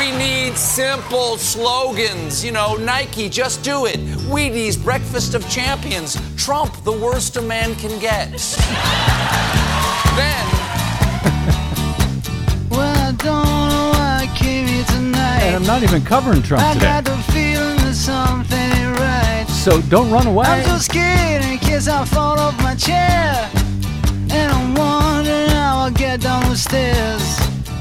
We need simple slogans. You know, Nike, just do it. Wheaties, breakfast of champions. Trump, the worst a man can get. Then... Well, I don't know why I came here tonight. And I'm not even covering Trump today. I got the feeling that something ain't right. So don't run away. I'm so scared in case I fall off my chair. And I'm wondering how I'll get down the stairs.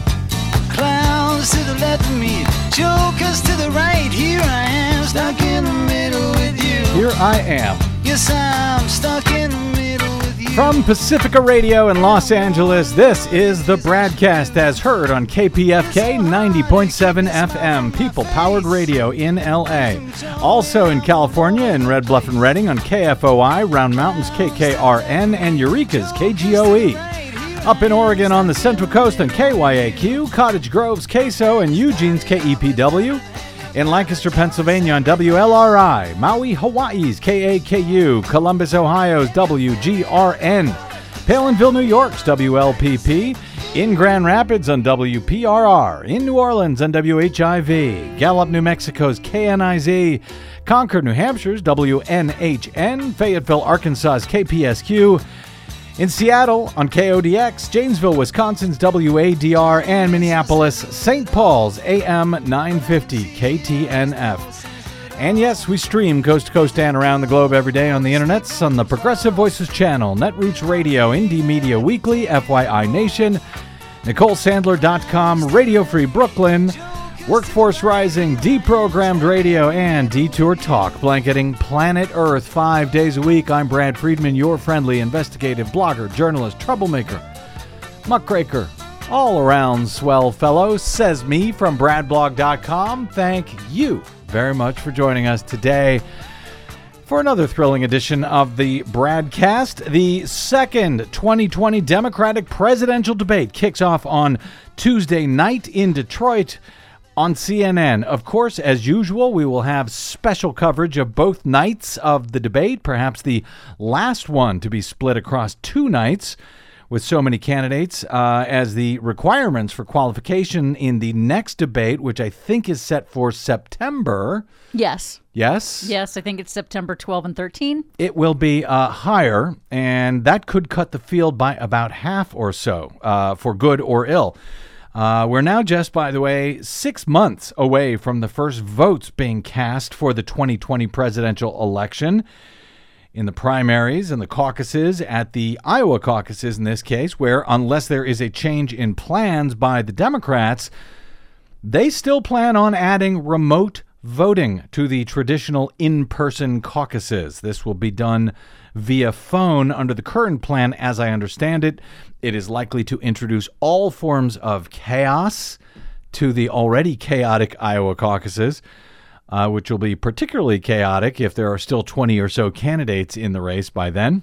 Clowns to the left of me, jokers to the right. Here I am, stuck in the middle with you. Here I am. Yes, I'm stuck in the middle with you. From Pacifica Radio in Los Angeles, this is the Bradcast as heard on KPFK 90.7 FM, people-powered radio in L.A. Also in California in Red Bluff and Redding on KFOI, Round Mountains KKRN, and Eureka's KGOE. Up in Oregon on the Central Coast on KYAQ, Cottage Grove's KSO, and Eugene's KEPW. In Lancaster, Pennsylvania on WLRI, Maui, Hawaii's KAKU, Columbus, Ohio's WGRN, Palinville, New York's WLPP, in Grand Rapids on WPRR, in New Orleans on WHIV, Gallup, New Mexico's KNIZ, Concord, New Hampshire's WNHN, Fayetteville, Arkansas's KPSQ, in Seattle on KODX, Janesville, Wisconsin's WADR, and Minneapolis, St. Paul's AM 950 KTNF. And yes, we stream coast to coast and around the globe every day on the internets on the Progressive Voices channel, Netroots Radio, Indie Media Weekly, FYI Nation, NicoleSandler.com, Radio Free Brooklyn, Workforce Rising, Deprogrammed Radio, and Detour Talk, blanketing planet Earth 5 days a week. I'm Brad Friedman, your friendly investigative blogger, journalist, troublemaker, muckraker, all-around swell fellow, says me from bradblog.com. Thank you very much for joining us today for another thrilling edition of the Bradcast. The second 2020 Democratic presidential debate kicks off on Tuesday night in Detroit on CNN. Of course, as usual, we will have special coverage of both nights of the debate, perhaps the last one to be split across two nights with so many candidates, as the requirements for qualification in the next debate, which I think is set for September. Yes. Yes? Yes, I think it's September 12 and 13. It will be higher, and that could cut the field by about half or so, for good or ill. We're now just, by the way, 6 months away from the first votes being cast for the 2020 presidential election. In the primaries and the caucuses, at the Iowa caucuses in this case, where unless there is a change in plans by the Democrats, they still plan on adding remote voting to the traditional in-person caucuses. This will be done via phone under the current plan, as I understand it. It is likely to introduce all forms of chaos to the already chaotic Iowa caucuses, which will be particularly chaotic if there are still 20 or so candidates in the race by then.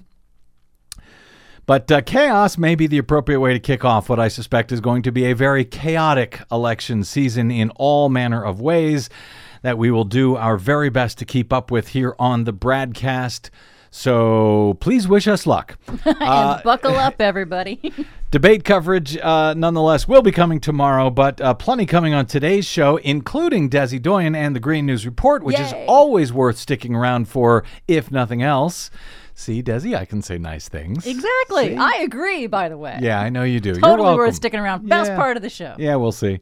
But chaos may be the appropriate way to kick off what I suspect is going to be a very chaotic election season in all manner of ways that we will do our very best to keep up with here on the Bradcast. So please wish us luck. And buckle up, everybody. Debate coverage, nonetheless, will be coming tomorrow, but plenty coming on today's show, including Desi Doyen and the Green News Report, which is always worth sticking around for, if nothing else. See, Desi, I can say nice things. Exactly. See? I agree, by the way. Yeah, I know you do. Totally You're welcome. worth sticking around. Best part of the show. Yeah, we'll see.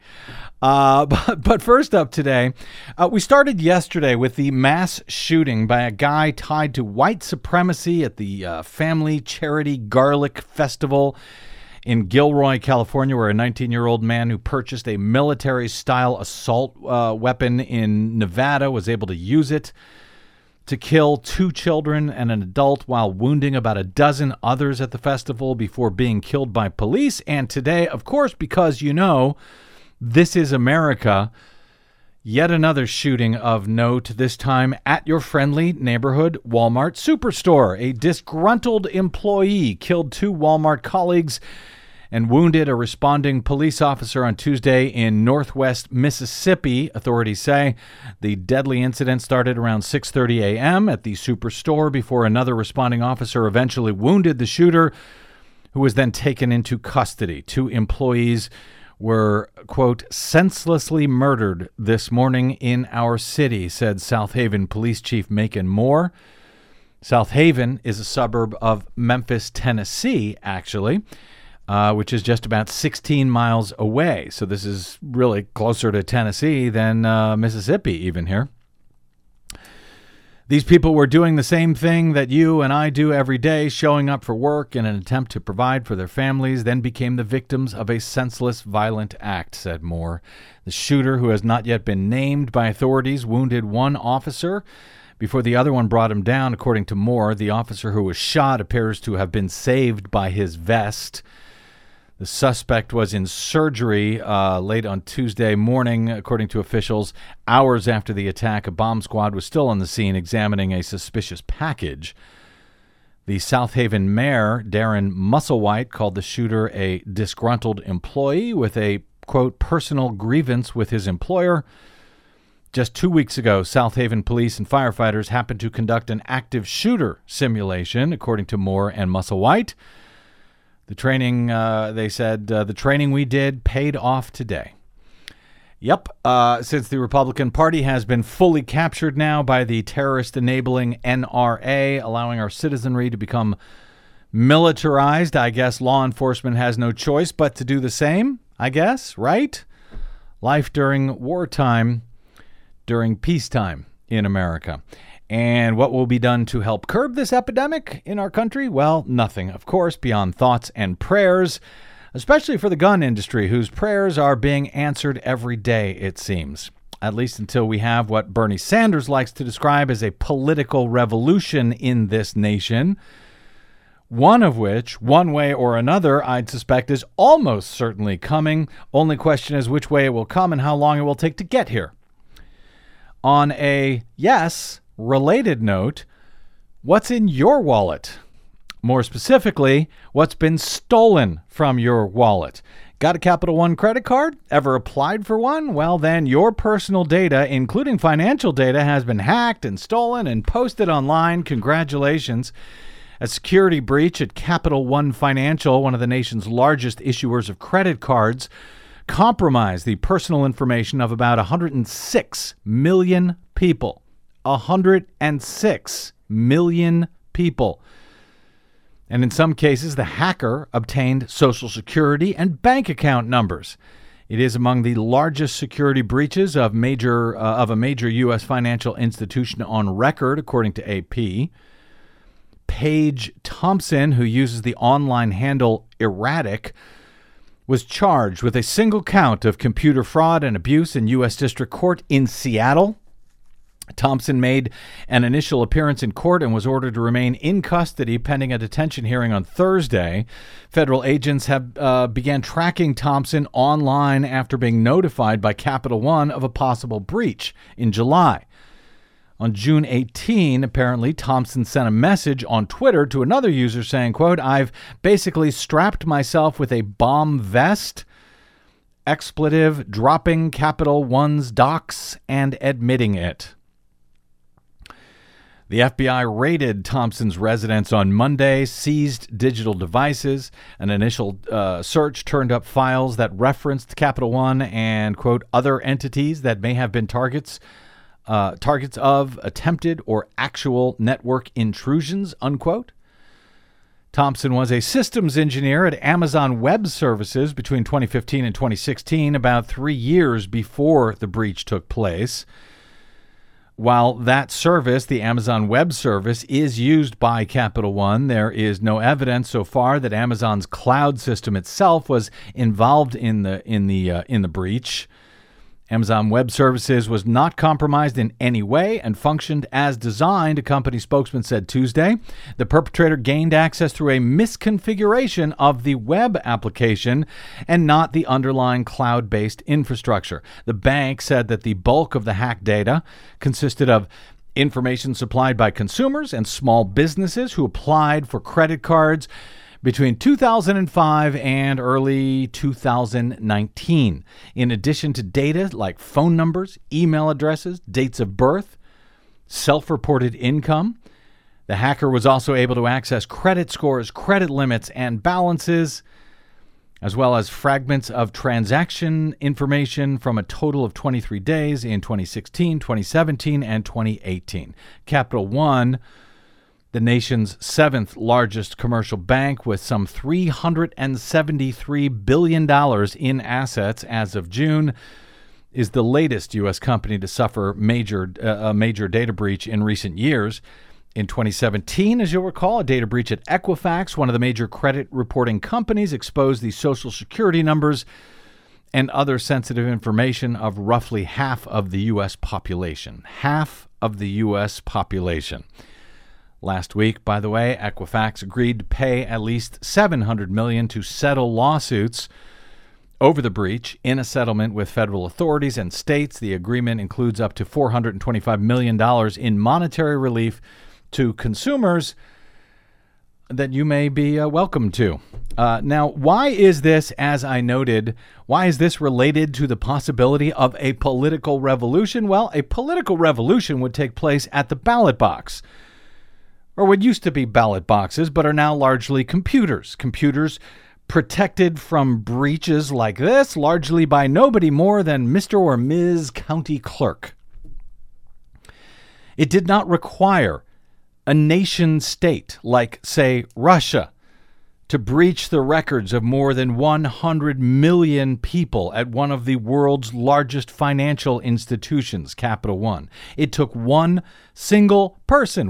But first up today, we started yesterday with the mass shooting by a guy tied to white supremacy at the Family Charity Garlic Festival in Gilroy, California, where a 19-year-old man who purchased a military-style assault weapon in Nevada was able to use it to kill 2 children and an adult while wounding about a dozen others at the festival before being killed by police. And today, of course, because you know, this is America, yet another shooting of note, this time at your friendly neighborhood Walmart superstore. A disgruntled employee killed 2 Walmart colleagues and wounded a responding police officer on Tuesday in northwest Mississippi, authorities say. The deadly incident started around 6:30 a.m. at the superstore before another responding officer eventually wounded the shooter, who was then taken into custody. 2 employees were, quote, senselessly murdered this morning in our city, said South Haven Police Chief Macon Moore. South Haven is a suburb of Memphis, Tennessee, actually, which is just about 16 miles away. So this is really closer to Tennessee than Mississippi even here. These people were doing the same thing that you and I do every day, showing up for work in an attempt to provide for their families, then became the victims of a senseless, violent act, said Moore. The shooter, who has not yet been named by authorities, wounded one officer before the other one brought him down, according to Moore. The officer who was shot appears to have been saved by his vest. The suspect was in surgery late on Tuesday morning, according to officials. Hours after the attack, a bomb squad was still on the scene examining a suspicious package. The South Haven mayor, Darren Musselwhite, called the shooter a disgruntled employee with a, quote, personal grievance with his employer. Just 2 weeks ago, South Haven police and firefighters happened to conduct an active shooter simulation, according to Moore and Musselwhite. The training, they said, the training we did paid off today. Yep, since the Republican Party has been fully captured now by the terrorist-enabling NRA, allowing our citizenry to become militarized, I guess law enforcement has no choice but to do the same, I guess, right? Life during wartime, during peacetime in America. And what will be done to help curb this epidemic in our country? Well, nothing, of course, beyond thoughts and prayers, especially for the gun industry, whose prayers are being answered every day, it seems. At least until we have what Bernie Sanders likes to describe as a political revolution in this nation, one of which, one way or another, I'd suspect is almost certainly coming. Only question is which way it will come and how long it will take to get here. On a, yes, related note, what's in your wallet? More specifically, what's been stolen from your wallet? Got a Capital One credit card? Ever applied for one? Well, then your personal data, including financial data, has been hacked and stolen and posted online. Congratulations. A security breach at Capital One Financial, one of the nation's largest issuers of credit cards, compromised the personal information of about 106 million people. 106 million people. And in some cases, the hacker obtained Social Security and bank account numbers. It is among the largest security breaches of a major U.S. financial institution on record, according to AP. Paige Thompson, who uses the online handle Erratic, was charged with a single count of computer fraud and abuse in U.S. District Court in Seattle. Thompson made an initial appearance in court and was ordered to remain in custody pending a detention hearing on Thursday. Federal agents have began tracking Thompson online after being notified by Capital One of a possible breach in July. On June 18, apparently, Thompson sent a message on Twitter to another user saying, quote, "I've basically strapped myself with a bomb vest, expletive, dropping Capital One's docs and admitting it." The FBI raided Thompson's residence on Monday, seized digital devices. An initial search turned up files that referenced Capital One and, quote, other entities that may have been targets of attempted or actual network intrusions, unquote. Thompson was a systems engineer at Amazon Web Services between 2015 and 2016, about 3 years before the breach took place. While that service, the Amazon Web Service, is used by Capital One, there is no evidence so far that Amazon's cloud system itself was involved in the breach. Amazon Web Services was not compromised in any way and functioned as designed, a company spokesman said Tuesday. The perpetrator gained access through a misconfiguration of the web application and not the underlying cloud-based infrastructure. The bank said that the bulk of the hacked data consisted of information supplied by consumers and small businesses who applied for credit cards between 2005 and early 2019, in addition to data like phone numbers, email addresses, dates of birth, self-reported income. The hacker was also able to access credit scores, credit limits, and balances. as well as fragments of transaction information from a total of 23 days in 2016, 2017, and 2018. Capital One, the nation's seventh largest commercial bank with some $373 billion in assets as of June, is the latest U.S. company to suffer a major data breach in recent years. In 2017, as you'll recall, a data breach at Equifax, one of the major credit reporting companies, exposed the Social Security numbers and other sensitive information of roughly half of the U.S. population. Half of the U.S. population. Last week, by the way, Equifax agreed to pay at least $700 million to settle lawsuits over the breach in a settlement with federal authorities and states. The agreement includes up to $425 million in monetary relief to consumers that you may be welcome to. Now, why is this, as I noted, why is this related to the possibility of a political revolution? Well, a political revolution would take place at the ballot box, or what used to be ballot boxes, but are now largely computers. Computers protected from breaches like this, largely by nobody more than Mr. or Ms. County Clerk. It did not require a nation state like, say, Russia to breach the records of more than 100 million people at one of the world's largest financial institutions, Capital One. It took one single person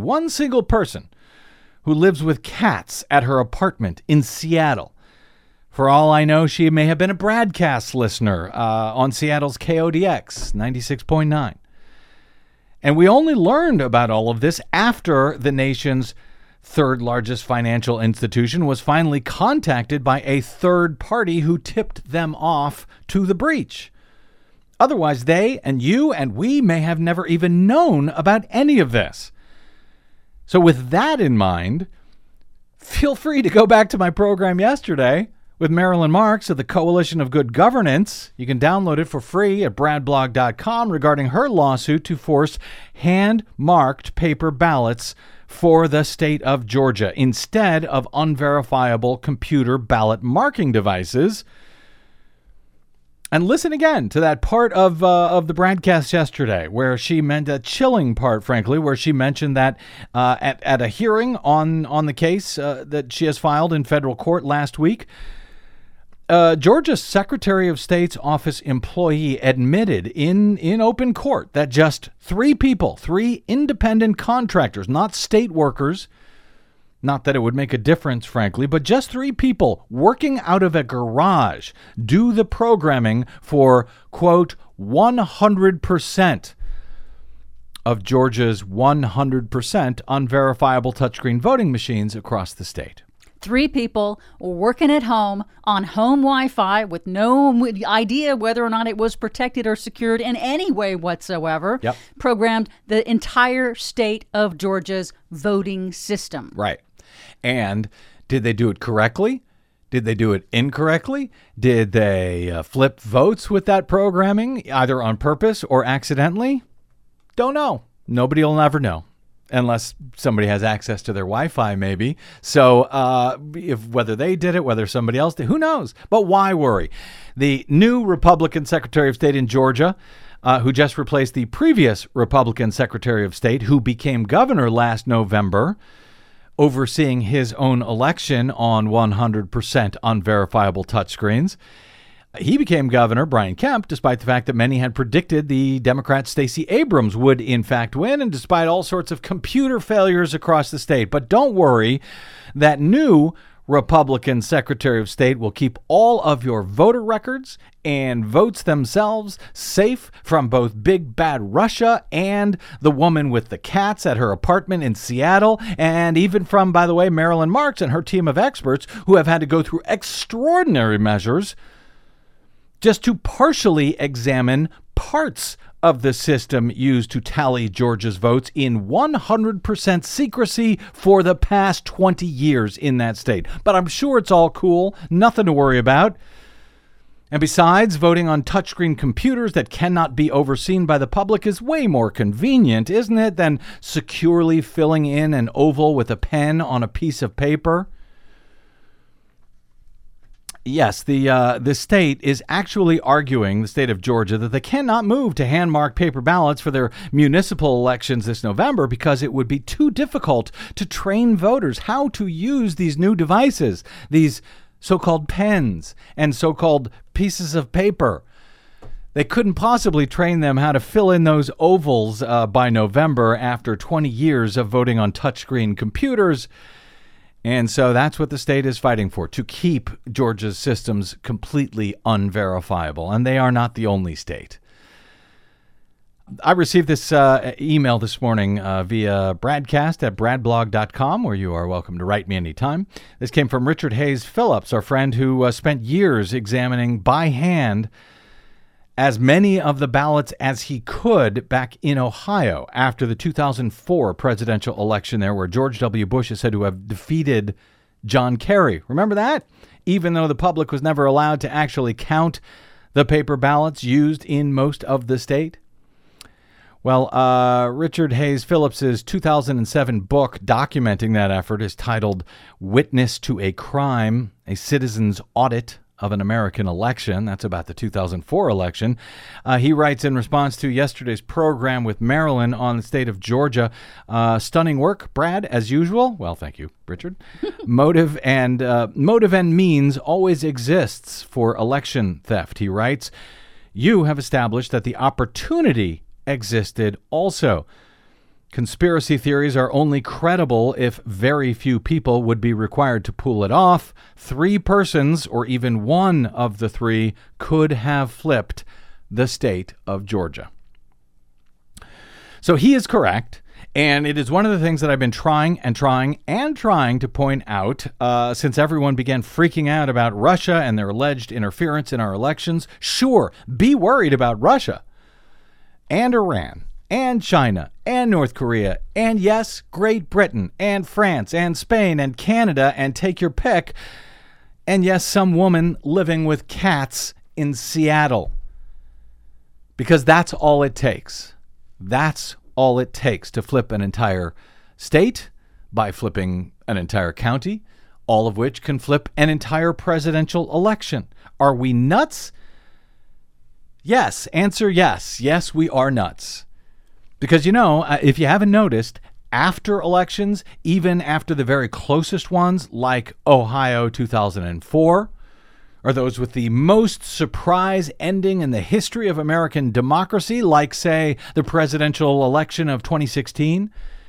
who lives with cats at her apartment in Seattle. For all I know, she may have been a broadcast listener on Seattle's KODX 96.9. And we only learned about all of this after the nation's third largest financial institution was finally contacted by a third party who tipped them off to the breach. Otherwise, they and you and we may have never even known about any of this. So with that in mind, feel free to go back to my program yesterday with Marilyn Marks of the Coalition of Good Governance. You can download it for free at bradblog.com regarding her lawsuit to force hand-marked paper ballots for the state of Georgia instead of unverifiable computer ballot marking devices. And listen again to that part of the broadcast yesterday where she meant a chilling part, frankly, where she mentioned that at a hearing on the case that she has filed in federal court last week, Georgia's Secretary of State's office employee admitted in open court that just three independent contractors, not state workers, not that it would make a difference, frankly, but just three people working out of a garage do the programming for, quote, 100% of Georgia's 100% unverifiable touchscreen voting machines across the state. Three people working at home on home Wi-Fi with no idea whether or not it was protected or secured in any way whatsoever. Yep. Programmed the entire state of Georgia's voting system. Right. And did they do it correctly? Did they do it incorrectly? Did they flip votes with that programming, either on purpose or accidentally? Don't know. Nobody will ever know. Unless somebody has access to their Wi-Fi, maybe. So whether they did it, whether somebody else did, who knows? But why worry? The new Republican Secretary of State in Georgia, who just replaced the previous Republican Secretary of State, who became governor last November, overseeing his own election on 100% unverifiable touchscreens. He became governor, Brian Kemp, despite the fact that many had predicted the Democrat Stacey Abrams would in fact win, and despite all sorts of computer failures across the state. But don't worry, that new Republican Secretary of State will keep all of your voter records and votes themselves safe from both big bad Russia and the woman with the cats at her apartment in Seattle, and even from, by the way, Marilyn Marks and her team of experts who have had to go through extraordinary measures just to partially examine parts of the system used to tally Georgia's votes in 100% secrecy for the past 20 years in that state. But I'm sure it's all cool, nothing to worry about. And besides, voting on touchscreen computers that cannot be overseen by the public is way more convenient, isn't it, than securely filling in an oval with a pen on a piece of paper? Yes, the state is actually arguing, the state of Georgia, that they cannot move to hand-marked paper ballots for their municipal elections this November because it would be too difficult to train voters how to use these new devices, these so-called pens and so-called pieces of paper. They couldn't possibly train them how to fill in those ovals by November after 20 years of voting on touchscreen computers. And so that's what the state is fighting for, to keep Georgia's systems completely unverifiable. And they are not the only state. I received this email this morning via bradcast@bradblog.com, where you are welcome to write me anytime. This came from Richard Hayes Phillips, our friend who spent years examining by hand as many of the ballots as he could back in Ohio after the 2004 presidential election there, where George W. Bush is said to have defeated John Kerry. Remember that? Even though the public was never allowed to actually count the paper ballots used in most of the state. Well, Richard Hayes Phillips's 2007 book documenting that effort is titled Witness to a Crime, A Citizen's Audit of an American Election. That's about the 2004 election. He writes in response to yesterday's program with Marilyn on the state of Georgia, stunning work, Brad, as usual. Well, thank you, Richard. Motive and means always exists for election theft, he writes. You have established that the opportunity existed also. Conspiracy theories are only credible if very few people would be required to pull it off. 3 persons, or even one of the 3, could have flipped the state of Georgia. So he is correct, and it is one of the things that I've been trying to point out since everyone began freaking out about Russia and their alleged interference in our elections. Sure, be worried about Russia and Iran and China, and North Korea, and yes, Great Britain, and France, and Spain, and Canada, and take your pick, and yes, some woman living with cats in Seattle. Because that's all it takes. That's all it takes to flip an entire state by flipping an entire county, all of which can flip an entire presidential election. Are we nuts? Yes. Answer yes. Yes, we are nuts. Because, if you haven't noticed, after elections, even after the very closest ones, like Ohio 2004, or those with the most surprise ending in the history of American democracy, like, say, the presidential election of 2016,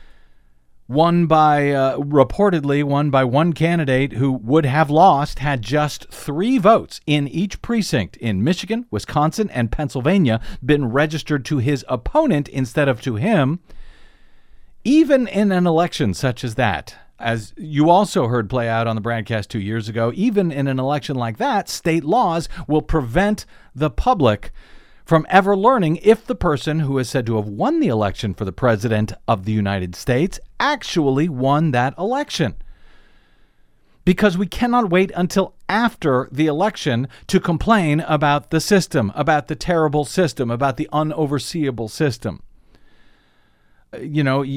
reportedly won by one candidate who would have lost had just 3 votes in each precinct in Michigan, Wisconsin, and Pennsylvania been registered to his opponent instead of to him. Even in an election such as that, as you also heard play out on the broadcast 2 years ago, even in an election like that, state laws will prevent the public from ever learning if the person who is said to have won the election for the president of the United States actually won that election. Because we cannot wait until after the election to complain about the system, about the terrible system, about the unoverseeable system. Take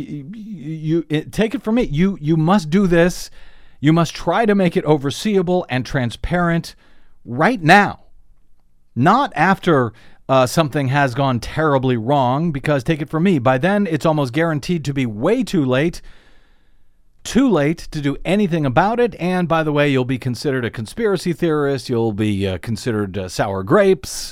it from me. You must do this. You must try to make it overseeable and transparent right now, not after something has gone terribly wrong, because take it from me, by then it's almost guaranteed to be way too late to do anything about it. And by the way, you'll be considered a conspiracy theorist. You'll be considered sour grapes.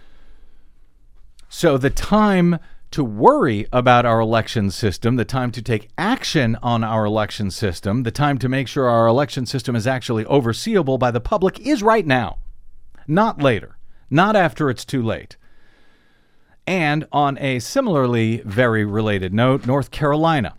So the time to worry about our election system, the time to take action on our election system, the time to make sure our election system is actually overseeable by the public is right now, not later. Not after it's too late. And on a similarly very related note, North Carolina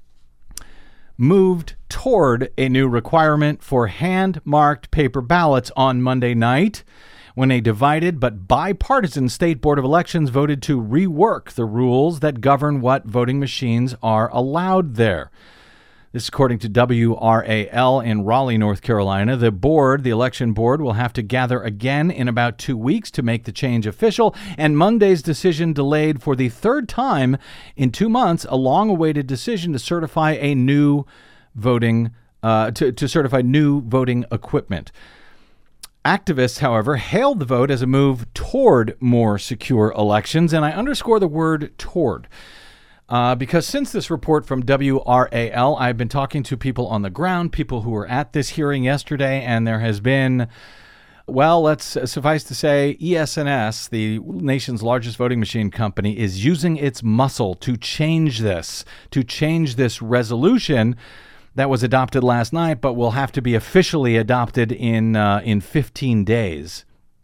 moved toward a new requirement for hand-marked paper ballots on Monday night when a divided but bipartisan state board of elections voted to rework the rules that govern what voting machines are allowed there. This, according to WRAL in Raleigh, North Carolina. The election board, will have to gather again in about 2 weeks to make the change official, and Monday's decision delayed for the 3rd time in 2 months a long-awaited decision to certify a new voting to certify new voting equipment. Activists, however, hailed the vote as a move toward more secure elections, and I underscore the word toward. Because since this report from WRAL, I've been talking to people on the ground, people who were at this hearing yesterday, and there has been, well, let's suffice to say, ES&S, the nation's largest voting machine company, is using its muscle to change this resolution that was adopted last night, but will have to be officially adopted in 15 days.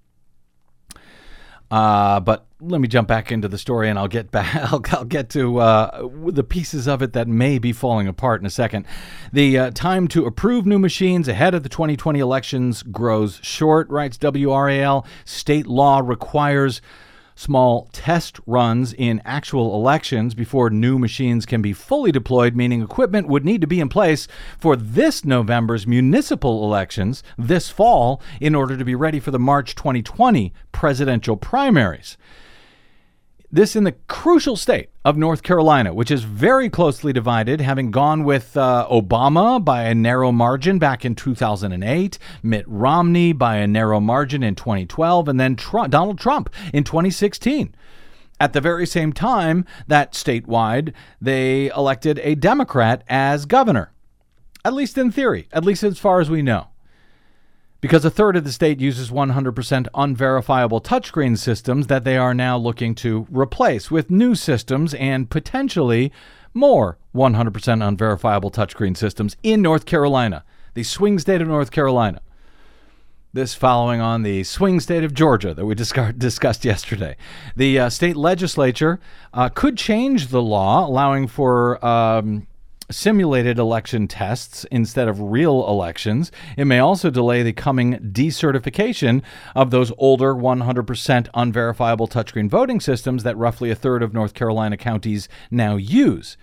But let me jump back into the story, and I'll get back. I'll get to the pieces of it that may be falling apart in a second. The time to approve new machines ahead of the 2020 elections grows short, writes WRAL. State law requires small test runs in actual elections before new machines can be fully deployed, meaning equipment would need to be in place for this November's municipal elections this fall in order to be ready for the March 2020 presidential primaries. This in the crucial state of North Carolina, which is very closely divided, having gone with Obama by a narrow margin back in 2008, Mitt Romney by a narrow margin in 2012, and then Donald Trump in 2016. At the very same time that statewide, they elected a Democrat as governor, at least in theory, at least as far as we know. Because a third of the state uses 100% unverifiable touchscreen systems that they are now looking to replace with new systems and potentially more 100% unverifiable touchscreen systems in North Carolina, the swing state of North Carolina. This following on the swing state of Georgia that we discussed yesterday. The state legislature could change the law, allowing for simulated election tests instead of real elections. It may also delay the coming decertification of those older 100% unverifiable touchscreen voting systems that roughly a third of North Carolina counties now use.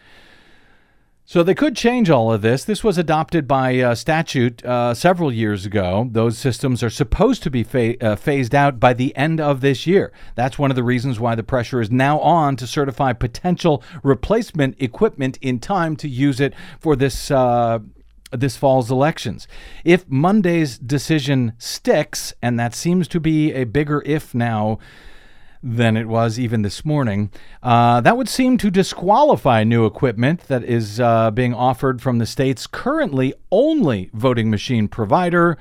So they could change all of this. This was adopted by statute several years ago. Those systems are supposed to be phased out by the end of this year. That's one of the reasons why the pressure is now on to certify potential replacement equipment in time to use it for this fall's elections. If Monday's decision sticks, and that seems to be a bigger if now than it was even this morning, that would seem to disqualify new equipment that is being offered from the state's currently only voting machine provider,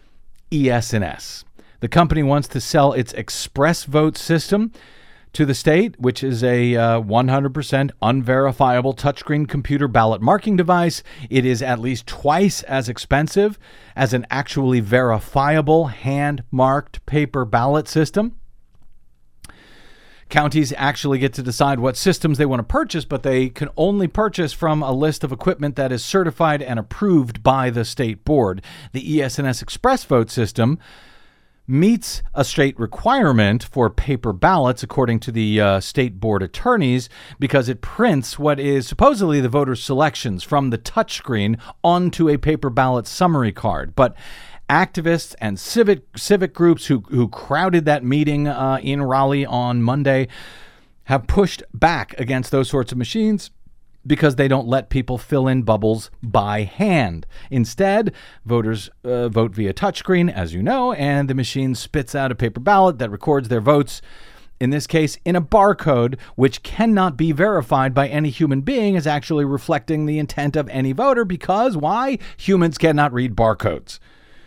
ES&S. The company wants to sell its Express Vote system to the state, which is a 100% unverifiable touchscreen computer ballot marking device. It is at least twice as expensive as an actually verifiable hand-marked paper ballot system. Counties actually get to decide what systems they want to purchase, but they can only purchase from a list of equipment that is certified and approved by the state board. The ES&S Express Vote system meets a state requirement for paper ballots, according to the state board attorneys, because it prints what is supposedly the voter selections from the touchscreen onto a paper ballot summary card. But activists and civic groups who crowded that meeting in Raleigh on Monday have pushed back against those sorts of machines because they don't let people fill in bubbles by hand. Instead, voters vote via touchscreen, as you know, and the machine spits out a paper ballot that records their votes, in this case, in a barcode, which cannot be verified by any human being as actually reflecting the intent of any voter, because why? Humans cannot read barcodes.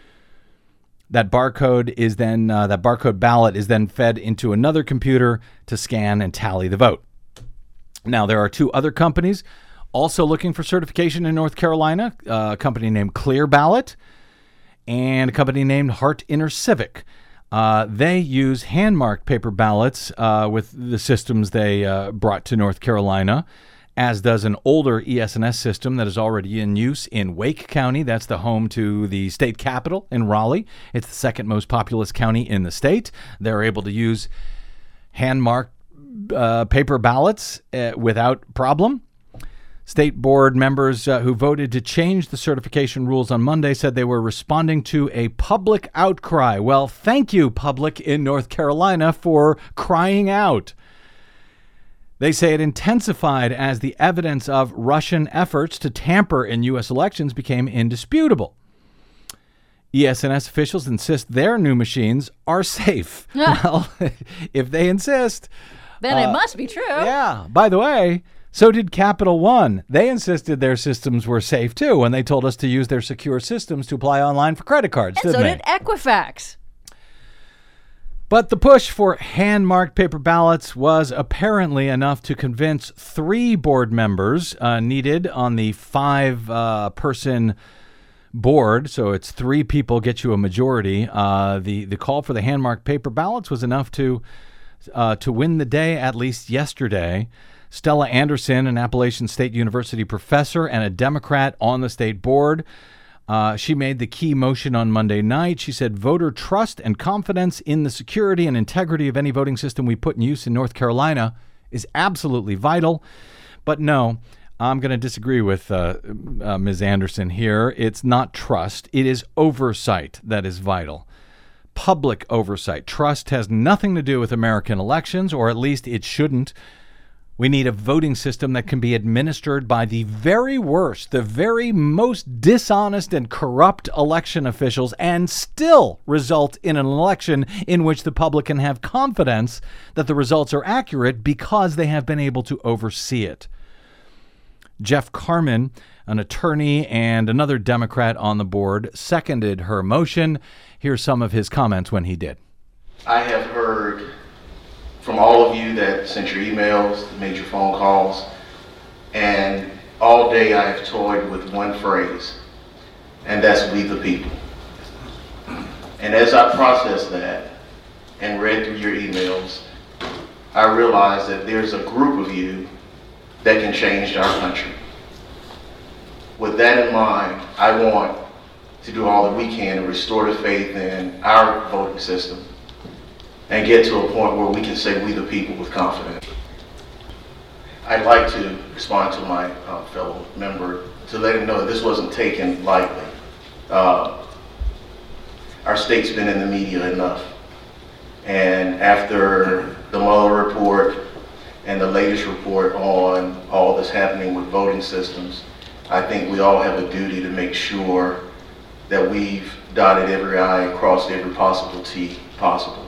That barcode is then that barcode ballot is then fed into another computer to scan and tally the vote. Now, there are two other companies also looking for certification in North Carolina, a company named Clear Ballot and a company named Hart InterCivic. They use hand-marked paper ballots with the systems they brought to North Carolina, as does an older ES&S system that is already in use in Wake County. That's the home to the state capital in Raleigh. It's the second most populous county in the state. They're able to use hand-marked paper ballots without problem. State board members who voted to change the certification rules on Monday said they were responding to a public outcry. Well, thank you, public in North Carolina, for crying out. They say it intensified as the evidence of Russian efforts to tamper in U.S. elections became indisputable. ES&S officials insist their new machines are safe. Well, if they insist, then it must be true. Yeah. By the way, so did Capital One. They insisted their systems were safe, too, when they told us to use their secure systems to apply online for credit cards, and didn't so they? did Equifax. But the push for hand-marked paper ballots was apparently enough to convince 3 board members needed on the 5-person board. So it's 3 people get you a majority. The call for the hand-marked paper ballots was enough to win the day, at least yesterday. Stella Anderson, an Appalachian State University professor and a Democrat on the state board, she made the key motion on Monday night. She said voter trust and confidence in the security and integrity of any voting system we put in use in North Carolina is absolutely vital. But no, I'm going to disagree with Ms. Anderson here. It's not trust. It is oversight that is vital. Public oversight. Trust has nothing to do with American elections, or at least it shouldn't. We need a voting system that can be administered by the very worst, the very most dishonest and corrupt election officials and still result in an election in which the public can have confidence that the results are accurate because they have been able to oversee it. Jeff Carmen, an attorney and another Democrat on the board, seconded her motion. Here's some of his comments when he did. I have heard from all of you that sent your emails, made your phone calls, and all day I have toyed with one phrase, and that's "we the people." And as I processed that and read through your emails, I realized that there's a group of you that can change our country. With that in mind, I want to do all that we can to restore the faith in our voting system and get to a point where we can say "we the people" with confidence. I'd like to respond to my fellow member to let him know that this wasn't taken lightly. Our state's been in the media enough. And after the Mueller report and the latest report on all that's happening with voting systems, I think we all have a duty to make sure that we've dotted every I and crossed every possible T possible.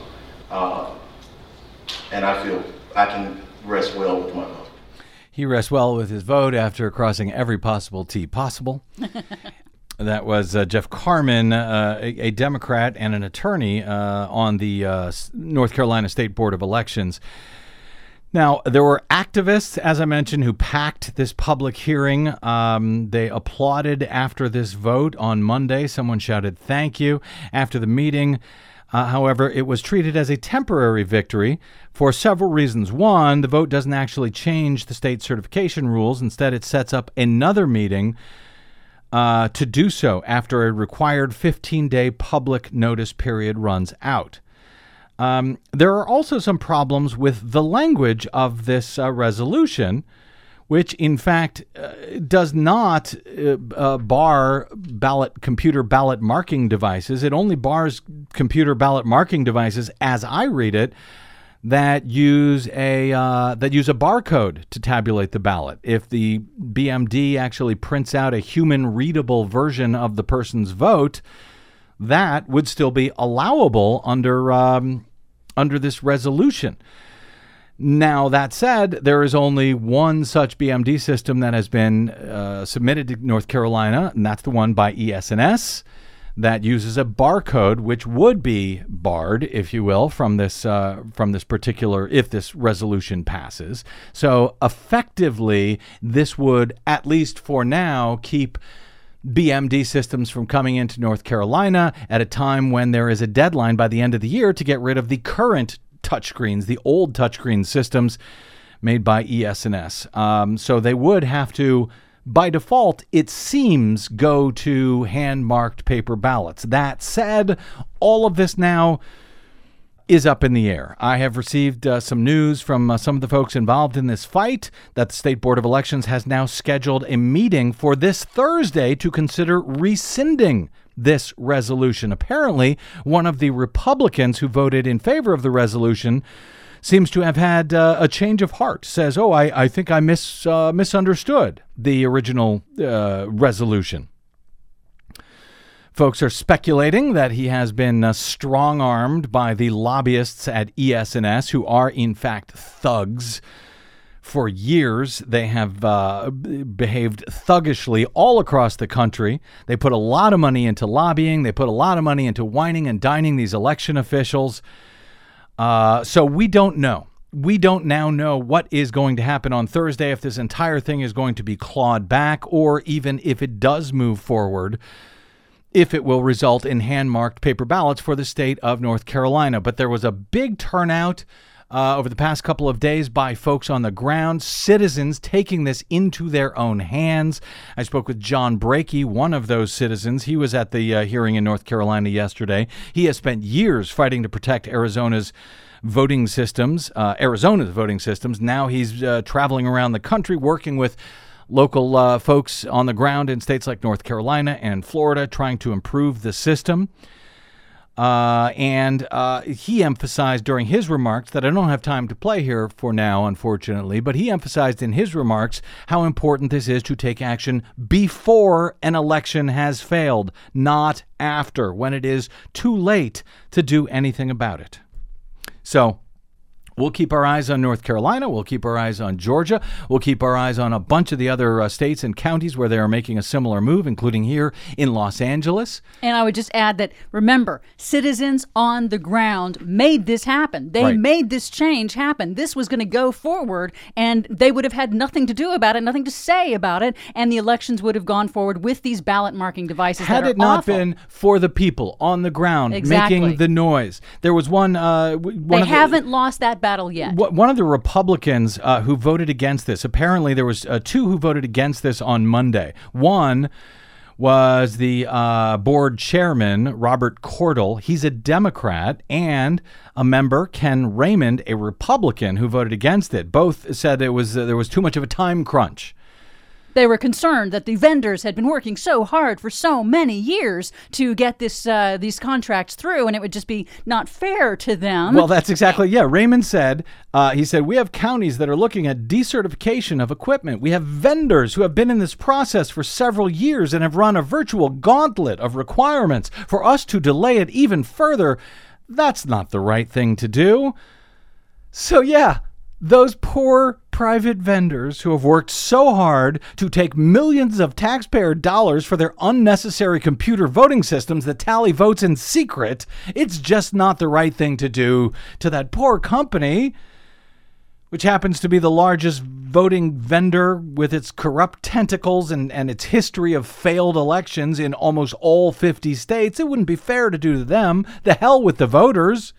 And I feel I can rest well with my vote. He rests well with his vote after crossing every possible T possible. That was Jeff Carmen, a Democrat and an attorney on the North Carolina State Board of Elections. Now, there were activists, as I mentioned, who packed this public hearing. They applauded after this vote on Monday. Someone shouted "thank you" after the meeting. However, it was treated as a temporary victory for several reasons. One, the vote doesn't actually change the state certification rules. Instead, it sets up another meeting to do so after a required 15-day public notice period runs out. There are also some problems with the language of this resolution, which in fact does not bar computer ballot marking devices. It only bars computer ballot marking devices, as I read it, that use a barcode to tabulate the ballot. If the BMD actually prints out a human-readable version of the person's vote, that would still be allowable under this resolution. Now, that said, there is only one such BMD system that has been submitted to North Carolina, and that's the one by ES&S that uses a barcode, which would be barred, if you will, from this particular, if this resolution passes. So effectively, this would, at least for now, keep BMD systems from coming into North Carolina at a time when there is a deadline by the end of the year to get rid of the current touchscreens, the old touchscreen systems made by ES&S. So they would have to, by default, it seems, go to hand-marked paper ballots. That said, all of this now is up in the air. I have received some news from some of the folks involved in this fight that the State Board of Elections has now scheduled a meeting for this Thursday to consider rescinding this resolution. Apparently, one of the Republicans who voted in favor of the resolution seems to have had a change of heart, says, I think I misunderstood the original resolution. Folks are speculating that he has been strong-armed by the lobbyists at ES&S, who are, in fact, thugs. For years, they have behaved thuggishly all across the country. They put a lot of money into lobbying. They put a lot of money into whining and dining these election officials. So we don't know. We don't now know what is going to happen on Thursday, if this entire thing is going to be clawed back, or even if it does move forward, if it will result in hand-marked paper ballots for the state of North Carolina. But there was a big turnout over the past couple of days by folks on the ground, citizens taking this into their own hands. I spoke with John Brakey, one of those citizens. He was at the hearing in North Carolina yesterday. He has spent years fighting to protect Arizona's voting systems. Now he's traveling around the country working with local folks on the ground in states like North Carolina and Florida, trying to improve the system. And he emphasized during his remarks that I don't have time to play here for now, unfortunately, but he emphasized in his remarks how important this is to take action before an election has failed, not after, when it is too late to do anything about it. So we'll keep our eyes on North Carolina. We'll keep our eyes on Georgia. We'll keep our eyes on a bunch of the other states and counties where they are making a similar move, including here in Los Angeles. And I would just add that, remember, citizens on the ground made this happen. They made this change happen. This was going to go forward, and they would have had nothing to do about it, nothing to say about it, and the elections would have gone forward with these ballot marking devices had that are it not awful. been for the people on the ground making the noise. There was one... they haven't lost that battle yet. One of the Republicans who voted against this, apparently there was two who voted against this on Monday. One was the board chairman, Robert Cordell. He's a Democrat, and a member, Ken Raymond, a Republican, who voted against it. Both said there was too much of a time crunch. They were concerned that the vendors had been working so hard for so many years to get these contracts through, and it would just be not fair to them. Well, that's exactly, Raymond said, we have counties that are looking at decertification of equipment. We have vendors who have been in this process for several years and have run a virtual gauntlet of requirements. For us to delay it even further, that's not the right thing to do. So, those poor private vendors who have worked so hard to take millions of taxpayer dollars for their unnecessary computer voting systems that tally votes in secret, it's just not the right thing to do to that poor company, which happens to be the largest voting vendor with its corrupt tentacles and its history of failed elections in almost all 50 states. It wouldn't be fair to do to them. The hell with the voters.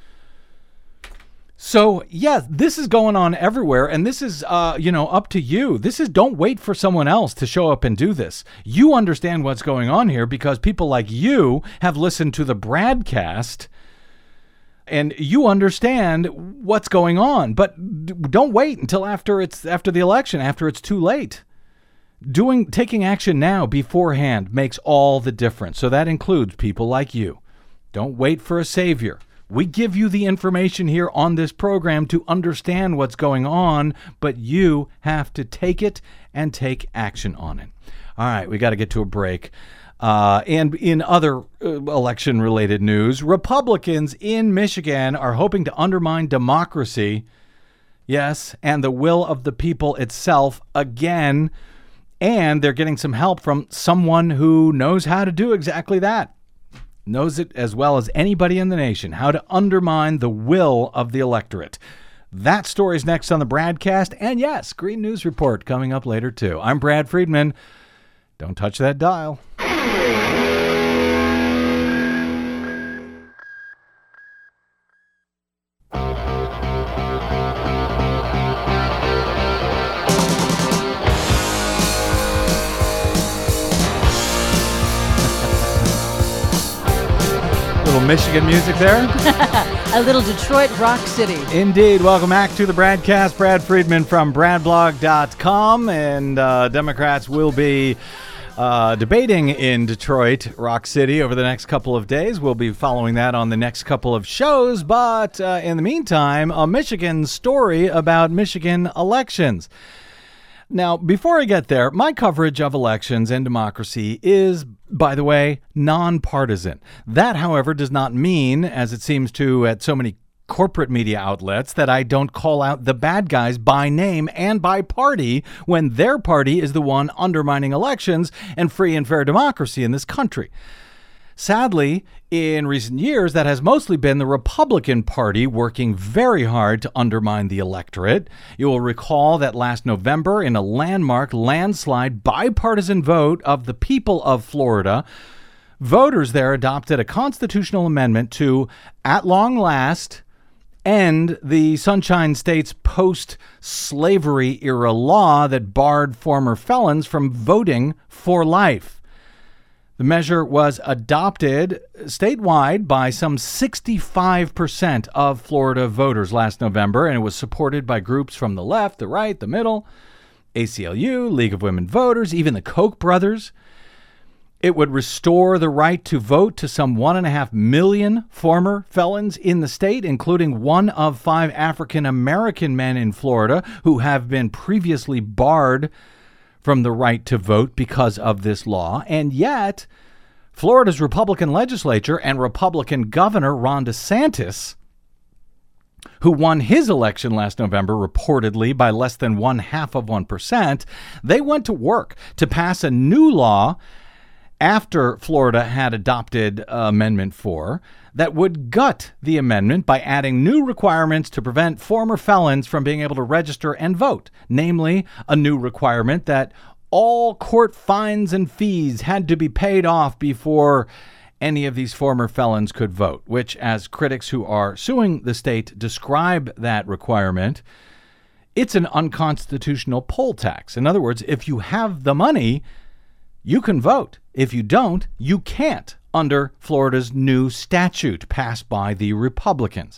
So, this is going on everywhere, and this is, up to you. Don't wait for someone else to show up and do this. You understand what's going on here because people like you have listened to the BradCast, and you understand what's going on. But don't wait until after the election, after it's too late. Taking action now beforehand makes all the difference. So that includes people like you. Don't wait for a savior. We give you the information here on this program to understand what's going on, but you have to take it and take action on it. All right, we got to get to a break. And in other election-related news, Republicans in Michigan are hoping to undermine democracy, yes, and the will of the people itself again, and they're getting some help from someone who knows how to do exactly that. Knows it as well as anybody in the nation, how to undermine the will of the electorate. That story's next on the BradCast, and yes, Green News Report coming up later too. I'm Brad Friedman. Don't touch that dial. Michigan music there. A little Detroit Rock City. Indeed. Welcome back to the BradCast. Brad Friedman from BradBlog.com. And Democrats will be debating in Detroit Rock City over the next couple of days. We'll be following that on the next couple of shows. But in the meantime, a Michigan story about Michigan elections. Now, before I get there, my coverage of elections and democracy is, by the way, nonpartisan. That, however, does not mean, as it seems to at so many corporate media outlets, that I don't call out the bad guys by name and by party when their party is the one undermining elections and free and fair democracy in this country. Sadly, in recent years, that has mostly been the Republican Party working very hard to undermine the electorate. You will recall that last November, in a landmark landslide bipartisan vote of the people of Florida, voters there adopted a constitutional amendment to, at long last, end the Sunshine State's post-slavery era law that barred former felons from voting for life. The measure was adopted statewide by some 65% of Florida voters last November, and it was supported by groups from the left, the right, the middle, ACLU, League of Women Voters, even the Koch brothers. It would restore the right to vote to some 1.5 million former felons in the state, including 1 of 5 African-American men in Florida who have been previously barred from the right to vote because of this law. And yet, Florida's Republican legislature and Republican Governor Ron DeSantis, who won his election last November reportedly by less than 0.5%, they went to work to pass a new law after Florida had adopted Amendment 4 that would gut the amendment by adding new requirements to prevent former felons from being able to register and vote, namely a new requirement that all court fines and fees had to be paid off before any of these former felons could vote, which, as critics who are suing the state describe that requirement, it's an unconstitutional poll tax. In other words, if you have the money, you can vote. If you don't, you can't, under Florida's new statute passed by the Republicans.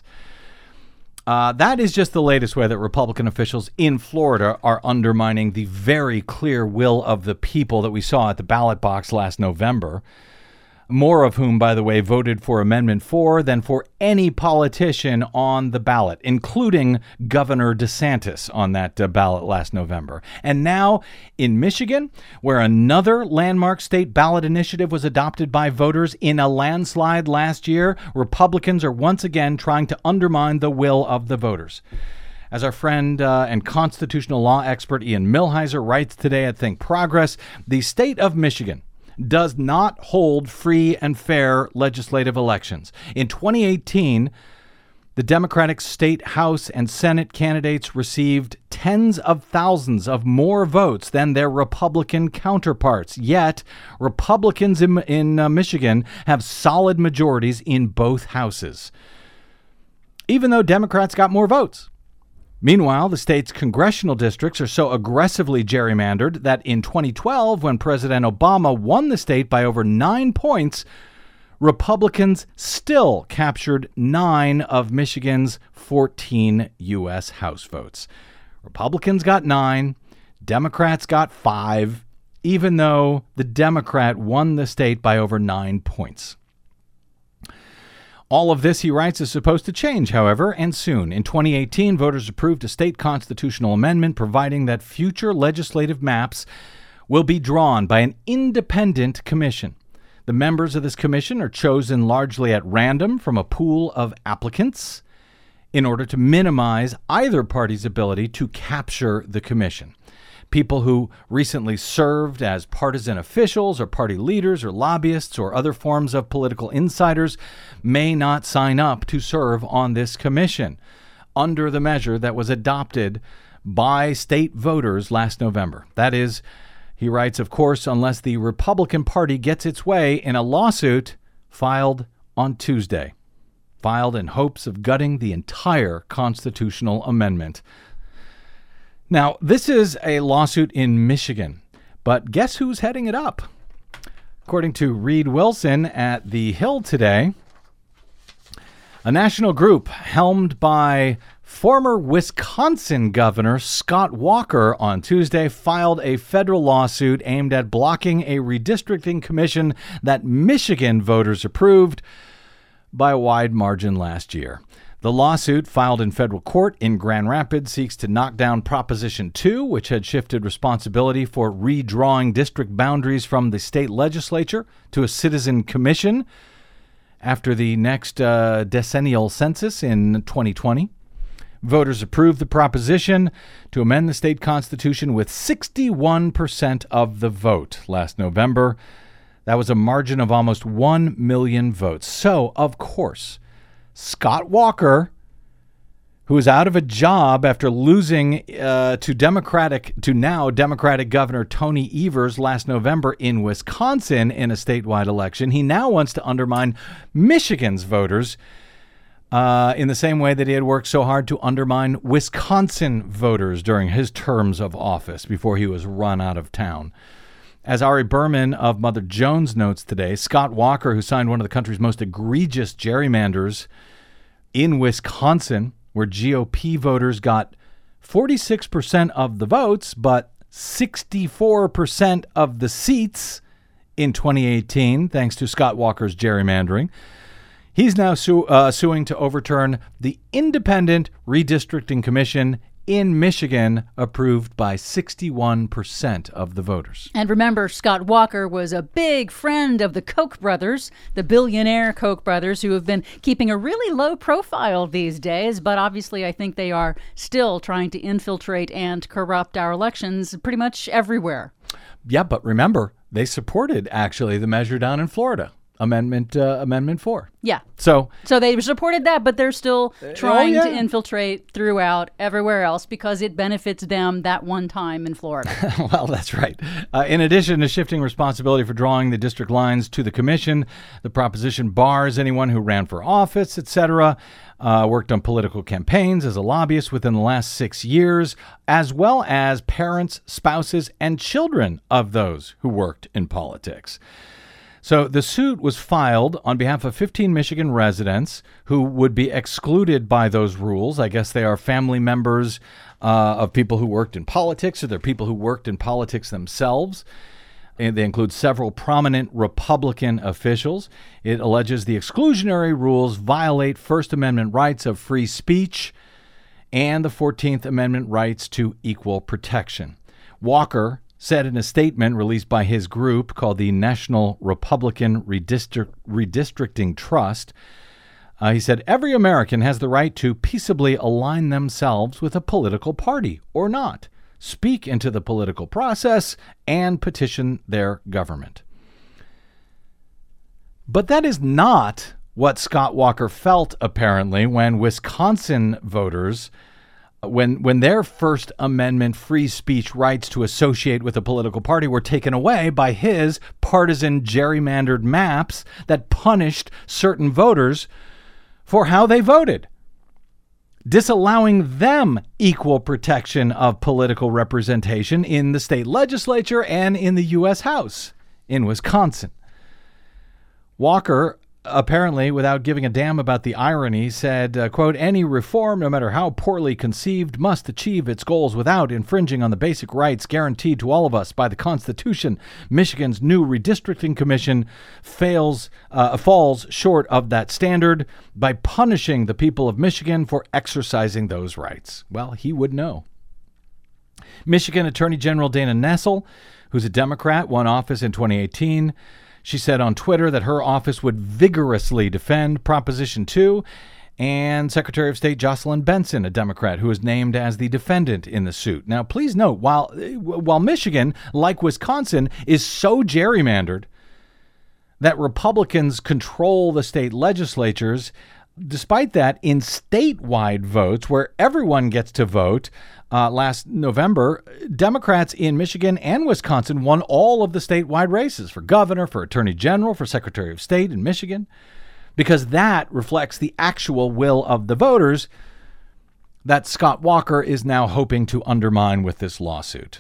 That is just the latest way that Republican officials in Florida are undermining the very clear will of the people that we saw at the ballot box last November. More of whom, by the way, voted for Amendment 4 than for any politician on the ballot, including Governor DeSantis on that ballot last November. And now in Michigan, where another landmark state ballot initiative was adopted by voters in a landslide last year, Republicans are once again trying to undermine the will of the voters. As our friend and constitutional law expert Ian Millhiser writes today at Think Progress, the state of Michigan does not hold free and fair legislative elections. In 2018, the Democratic state House and Senate candidates received tens of thousands of more votes than their Republican counterparts. Yet, Republicans in Michigan have solid majorities in both houses, even though Democrats got more votes. Meanwhile, the state's congressional districts are so aggressively gerrymandered that in 2012, when President Obama won the state by over 9 points, Republicans still captured 9 of Michigan's 14 U.S. House votes. Republicans got 9, Democrats got 5, even though the Democrat won the state by over 9 points. All of this, he writes, is supposed to change, however, and soon. In 2018, voters approved a state constitutional amendment providing that future legislative maps will be drawn by an independent commission. The members of this commission are chosen largely at random from a pool of applicants in order to minimize either party's ability to capture the commission. People who recently served as partisan officials or party leaders or lobbyists or other forms of political insiders may not sign up to serve on this commission under the measure that was adopted by state voters last November. That is, he writes, of course, unless the Republican Party gets its way in a lawsuit filed on Tuesday, filed in hopes of gutting the entire constitutional amendment. Now, this is a lawsuit in Michigan, but guess who's heading it up? According to Reed Wilson at The Hill today, a national group helmed by former Wisconsin Governor Scott Walker on Tuesday filed a federal lawsuit aimed at blocking a redistricting commission that Michigan voters approved by a wide margin last year. The lawsuit filed in federal court in Grand Rapids seeks to knock down Proposition 2, which had shifted responsibility for redrawing district boundaries from the state legislature to a citizen commission after the next decennial census in 2020. Voters approved the proposition to amend the state constitution with 61% of the vote last November. That was a margin of almost 1 million votes. So, of course, Scott Walker, who is out of a job after losing to now Democratic Governor Tony Evers last November in Wisconsin in a statewide election, he now wants to undermine Michigan's voters in the same way that he had worked so hard to undermine Wisconsin voters during his terms of office before he was run out of town. As Ari Berman of Mother Jones notes today, Scott Walker, who signed one of the country's most egregious gerrymanders in Wisconsin, where GOP voters got 46% of the votes, but 64% of the seats in 2018, thanks to Scott Walker's gerrymandering. He's now suing to overturn the Independent Redistricting Commission in Michigan, approved by 61% of the voters. And remember, Scott Walker was a big friend of the Koch brothers, the billionaire Koch brothers, who have been keeping a really low profile these days. But obviously, I think they are still trying to infiltrate and corrupt our elections pretty much everywhere. Yeah, but remember, they supported, actually, the measure down in Florida. Amendment 4. Yeah. So they supported that, but they're still trying to infiltrate throughout everywhere else because it benefits them that one time in Florida. Well, that's right. In addition to shifting responsibility for drawing the district lines to the commission, the proposition bars anyone who ran for office, etc., worked on political campaigns as a lobbyist within the last 6 years, as well as parents, spouses, and children of those who worked in politics. So the suit was filed on behalf of 15 Michigan residents who would be excluded by those rules. I guess they are family members of people who worked in politics, or they're people who worked in politics themselves. And they include several prominent Republican officials. It alleges the exclusionary rules violate First Amendment rights of free speech and the 14th Amendment rights to equal protection. Walker said in a statement released by his group called the National Republican Redistricting Trust, he said, every American has the right to peaceably align themselves with a political party or not, speak into the political process, and petition their government. But that is not what Scott Walker felt, apparently, when Wisconsin voters when their First Amendment free speech rights to associate with a political party were taken away by his partisan gerrymandered maps that punished certain voters for how they voted, disallowing them equal protection of political representation in the state legislature and in the U.S. House in Wisconsin. Walker, apparently, without giving a damn about the irony, said, quote, any reform, no matter how poorly conceived, must achieve its goals without infringing on the basic rights guaranteed to all of us by the Constitution. Michigan's new redistricting commission falls short of that standard by punishing the people of Michigan for exercising those rights. Well, he would know. Michigan Attorney General Dana Nessel, who's a Democrat, won office in 2018. She said on Twitter that her office would vigorously defend Proposition 2, and Secretary of State Jocelyn Benson, a Democrat, who is named as the defendant in the suit. Now, please note, while Michigan, like Wisconsin, is so gerrymandered that Republicans control the state legislatures, despite that, in statewide votes, where everyone gets to vote, last November, Democrats in Michigan and Wisconsin won all of the statewide races for governor, for attorney general, for secretary of state in Michigan, because that reflects the actual will of the voters that Scott Walker is now hoping to undermine with this lawsuit.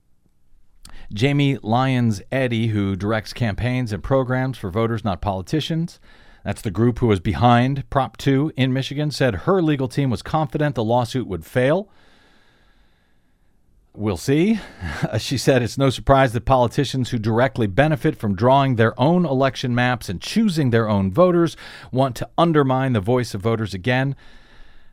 Jamie Lyons Eddy, who directs campaigns and programs for voters, not politicians, that's the group who was behind Prop 2 in Michigan, said her legal team was confident the lawsuit would fail. We'll see. She said it's no surprise that politicians who directly benefit from drawing their own election maps and choosing their own voters want to undermine the voice of voters again.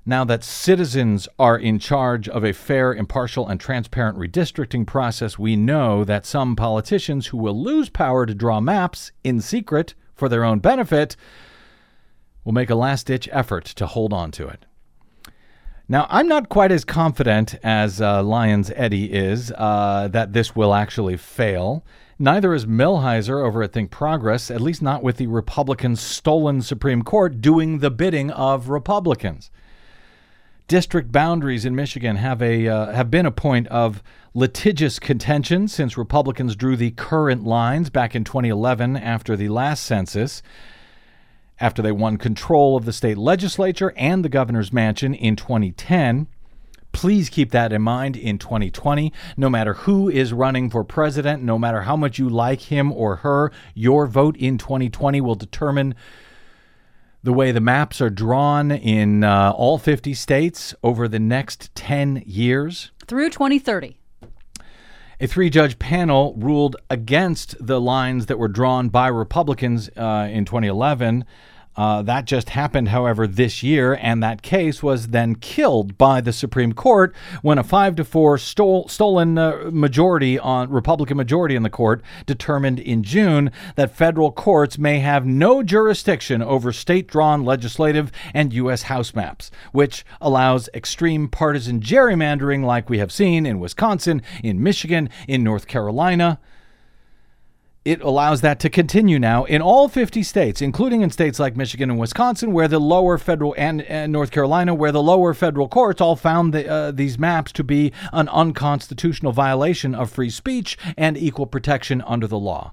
Now that citizens are in charge of a fair, impartial, and transparent redistricting process, we know that some politicians who will lose power to draw maps in secret for their own benefit will make a last-ditch effort to hold on to it. Now, I'm not quite as confident as Lyons Eddie is that this will actually fail. Neither is Millhiser over at Think Progress, at least not with the Republican stolen Supreme Court doing the bidding of Republicans. District boundaries in Michigan have been a point of litigious contention since Republicans drew the current lines back in 2011 after the last census, after they won control of the state legislature and the governor's mansion in 2010. Please keep that in mind in 2020. No matter who is running for president, no matter how much you like him or her, your vote in 2020 will determine the way the maps are drawn in all 50 states over the next 10 years. Through 2030. A 3-judge panel ruled against the lines that were drawn by Republicans in 2011. That just happened, however, this year, and that case was then killed by the Supreme Court when a 5-4 stolen Republican majority in the court determined in June that federal courts may have no jurisdiction over state-drawn legislative and U.S. House maps, which allows extreme partisan gerrymandering like we have seen in Wisconsin, in Michigan, in North Carolina. It allows that to continue now in all 50 states, including in states like Michigan and Wisconsin, where the lower federal and North Carolina, where the lower federal courts all found these maps to be an unconstitutional violation of free speech and equal protection under the law.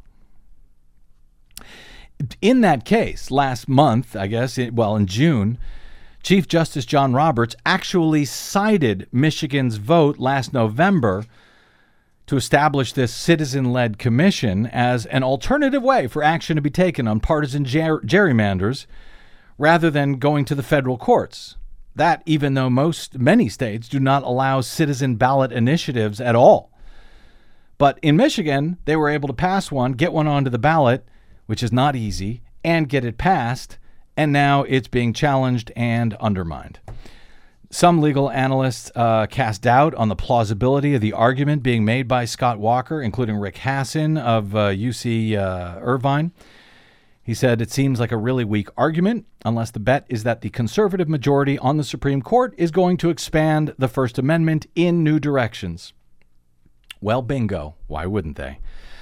In that case, last month, in June, Chief Justice John Roberts actually cited Michigan's vote last November to establish this citizen-led commission as an alternative way for action to be taken on partisan gerrymanders rather than going to the federal courts. That even though many states do not allow citizen ballot initiatives at all. But in Michigan, they were able to pass one, get one onto the ballot, which is not easy, and get it passed, and now it's being challenged and undermined. Some legal analysts cast doubt on the plausibility of the argument being made by Scott Walker, including Rick Hassin of UC Irvine. He said it seems like a really weak argument unless the bet is that the conservative majority on the Supreme Court is going to expand the First Amendment in new directions. Well, bingo. Why wouldn't they?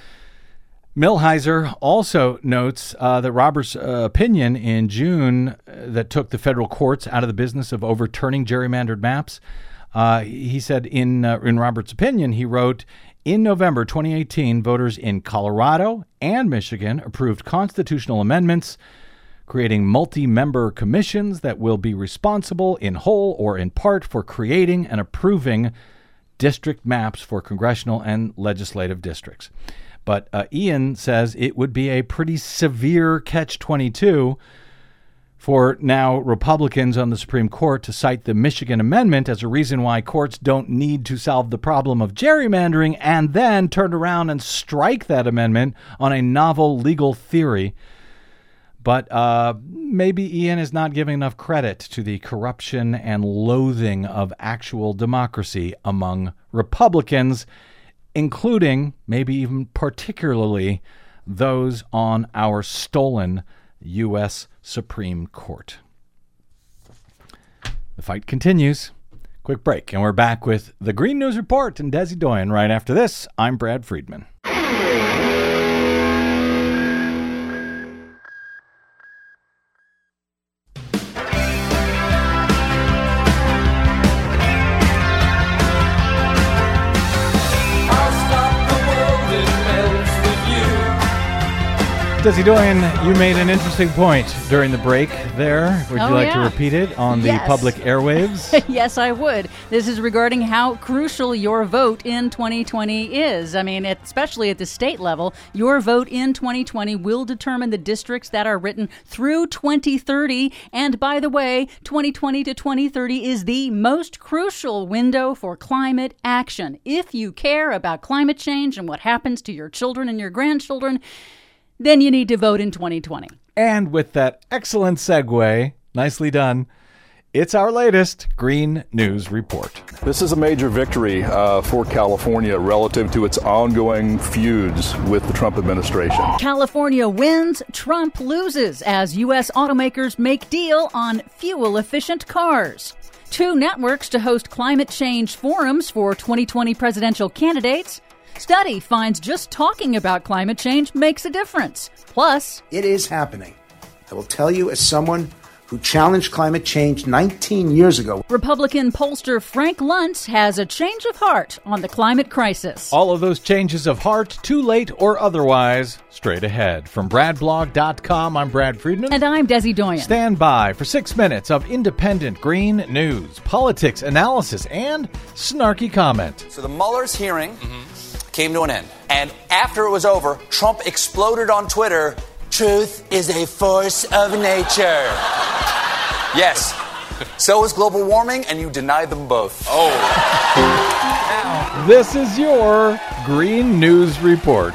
Millhiser also notes that Roberts' opinion in June that took the federal courts out of the business of overturning gerrymandered maps. He said in Roberts' opinion, he wrote, in November 2018, voters in Colorado and Michigan approved constitutional amendments creating multi-member commissions that will be responsible in whole or in part for creating and approving district maps for congressional and legislative districts. But Ian says it would be a pretty severe catch-22 for now Republicans on the Supreme Court to cite the Michigan amendment as a reason why courts don't need to solve the problem of gerrymandering and then turn around and strike that amendment on a novel legal theory. But maybe Ian is not giving enough credit to the corruption and loathing of actual democracy among Republicans, including, maybe even particularly, those on our stolen U.S. Supreme Court. The fight continues. Quick break, and we're back with the Green News Report and Desi Doyen. Right after this, I'm Brad Friedman. Desi Doyen, you made an interesting point during the break there. Would you like to repeat it on the public airwaves? Yes, I would. This is regarding how crucial your vote in 2020 is. I mean, especially at the state level, your vote in 2020 will determine the districts that are written through 2030. And by the way, 2020 to 2030 is the most crucial window for climate action. If you care about climate change and what happens to your children and your grandchildren, then you need to vote in 2020. And with that excellent segue, nicely done, It's our latest Green News Report. This is a major victory for California relative to its ongoing feuds with the Trump administration. California wins, Trump loses as U.S. automakers make deal on fuel-efficient cars. 2 networks to host climate change forums for 2020 presidential candidates. Study finds just talking about climate change makes a difference. Plus, it is happening. I will tell you, as someone who challenged climate change 19 years ago. Republican pollster Frank Luntz has a change of heart on the climate crisis. All of those changes of heart, too late or otherwise, straight ahead. From BradBlog.com, I'm Brad Friedman. And I'm Desi Doyen. Stand by for 6 minutes of independent green news, politics, analysis, and snarky comment. So the Mueller's hearing came to an end. And after it was over, Trump exploded on Twitter, "Truth is a force of nature." Yes. So is global warming, and you denied them both. Now, this is your Green News Report.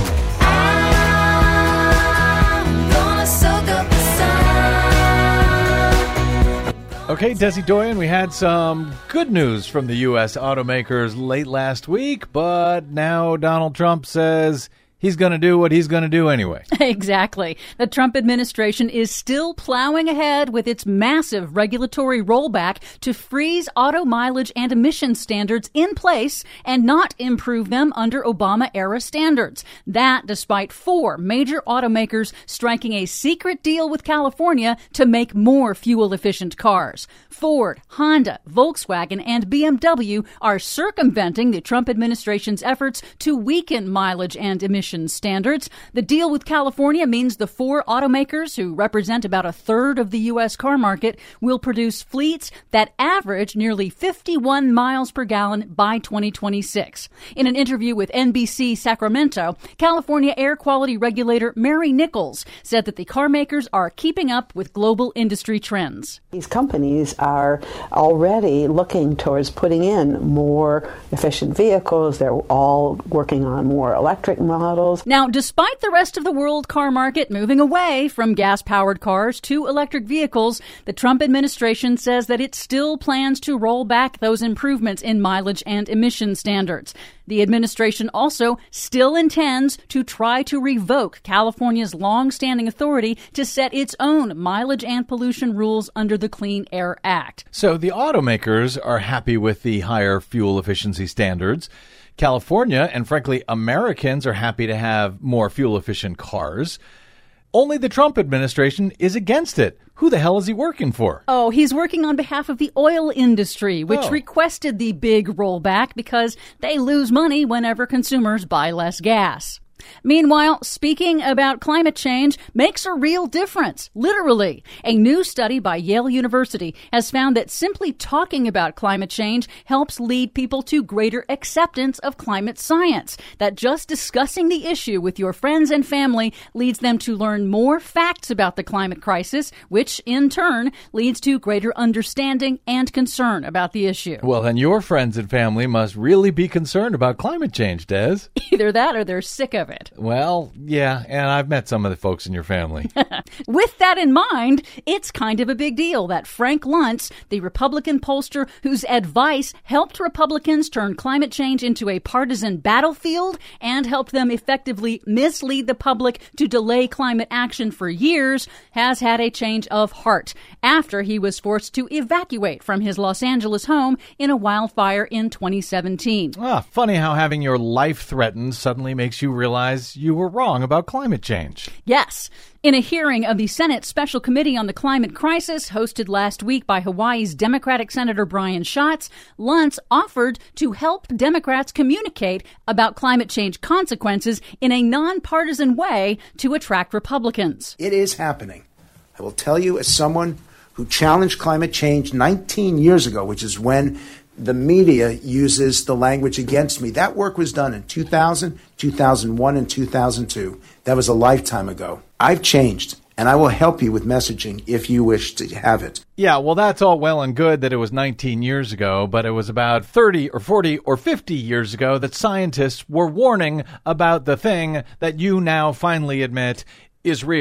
Okay, Desi Doyen, we had some good news from the U.S. automakers late last week, but now Donald Trump says he's going to do what he's going to do anyway. Exactly. The Trump administration is still plowing ahead with its massive regulatory rollback to freeze auto mileage and emission standards in place and not improve them under Obama-era standards. That despite 4 major automakers striking a secret deal with California to make more fuel-efficient cars. Ford, Honda, Volkswagen, and BMW are circumventing the Trump administration's efforts to weaken mileage and emission standards. The deal with California means the 4 automakers, who represent about a third of the U.S. car market, will produce fleets that average nearly 51 miles per gallon by 2026. In an interview with NBC Sacramento, California air quality regulator Mary Nichols said that the car makers are keeping up with global industry trends. These companies are already looking towards putting in more efficient vehicles. They're all working on more electric models. Now, despite the rest of the world car market moving away from gas-powered cars to electric vehicles, the Trump administration says that it still plans to roll back those improvements in mileage and emission standards. The administration also still intends to try to revoke California's long-standing authority to set its own mileage and pollution rules under the Clean Air Act. So the automakers are happy with the higher fuel efficiency standards. California, and frankly, Americans are happy to have more fuel-efficient cars. Only the Trump administration is against it. Who the hell is he working for? Oh, he's working on behalf of the oil industry, which requested the big rollback because they lose money whenever consumers buy less gas. Meanwhile, speaking about climate change makes a real difference, literally. A new study by Yale University has found that simply talking about climate change helps lead people to greater acceptance of climate science. That just discussing the issue with your friends and family leads them to learn more facts about the climate crisis, which in turn leads to greater understanding and concern about the issue. Well, then your friends and family must really be concerned about climate change, Des. Either that or they're sick of it. Well, yeah, and I've met some of the folks in your family. With that in mind, it's kind of a big deal that Frank Luntz, the Republican pollster whose advice helped Republicans turn climate change into a partisan battlefield and helped them effectively mislead the public to delay climate action for years, has had a change of heart after he was forced to evacuate from his Los Angeles home in a wildfire in 2017. Funny how having your life threatened suddenly makes you realize you were wrong about climate change. Yes. In a hearing of the Senate Special Committee on the Climate Crisis, hosted last week by Hawaii's Democratic Senator Brian Schatz, Luntz offered to help Democrats communicate about climate change consequences in a nonpartisan way to attract Republicans. It is happening. I will tell you, as someone who challenged climate change 19 years ago, which is when the media uses the language against me. That work was done in 2000, 2001, and 2002. That was a lifetime ago. I've changed, and I will help you with messaging if you wish to have it. Yeah, well, that's all well and good that it was 19 years ago, but it was about 30 or 40 or 50 years ago that scientists were warning about the thing that you now finally admit is real,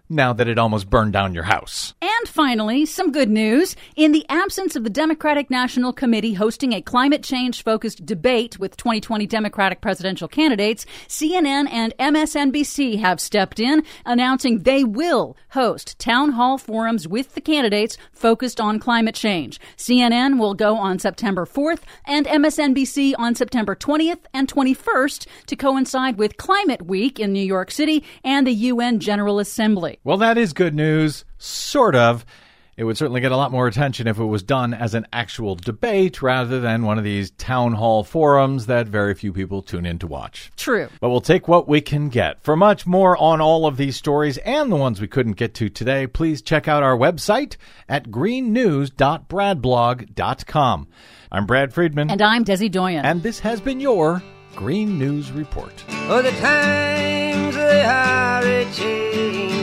now that it almost burned down your house. And finally, some good news. In the absence of the Democratic National Committee hosting a climate change-focused debate with 2020 Democratic presidential candidates, CNN and MSNBC have stepped in, announcing they will host town hall forums with the candidates focused on climate change. CNN will go on September 4th and MSNBC on September 20th and 21st to coincide with Climate Week in New York City and the UN General Assembly. Well, that is good news, sort of. It would certainly get a lot more attention if it was done as an actual debate rather than one of these town hall forums that very few people tune in to watch. True. But we'll take what we can get. For much more on all of these stories and the ones we couldn't get to today, please check out our website at greennews.bradblog.com. I'm Brad Friedman. And I'm Desi Doyen. And this has been your Green News Report. Oh, the times they are a-changing.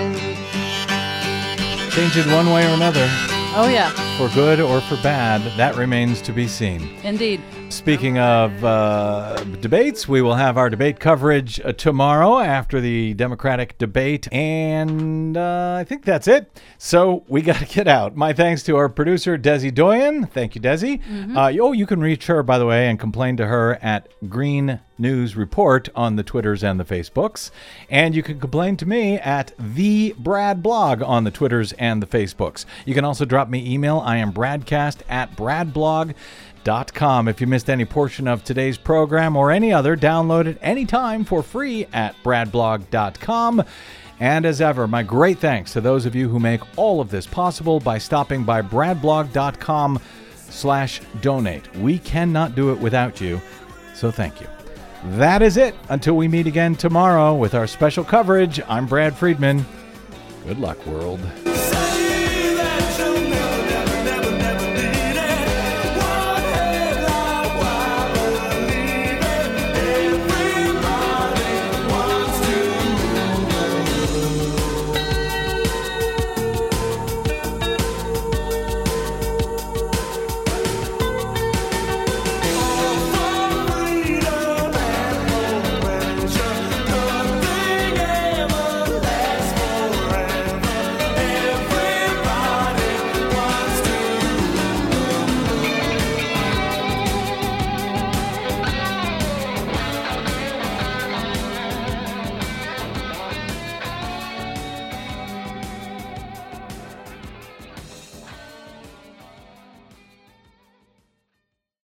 Changing one way or another. Oh, yeah. For good or for bad, that remains to be seen. Indeed. Speaking of debates, we will have our debate coverage tomorrow after the Democratic debate, and I think that's it. So we got to get out. My thanks to our producer, Desi Doyen. Thank you, Desi. Mm-hmm. You can reach her, by the way, and complain to her at Green News Report on the Twitters and the Facebooks. And you can complain to me at The Brad Blog on the Twitters and the Facebooks. You can also drop me email. I am bradcast@bradblog.com. If you missed any portion of today's program or any other, download it anytime for free at bradblog.com. And as ever, my great thanks to those of you who make all of this possible by stopping by bradblog.com/donate. We cannot do it without you, so thank you. That is it. Until we meet again tomorrow with our special coverage, I'm Brad Friedman. Good luck, world.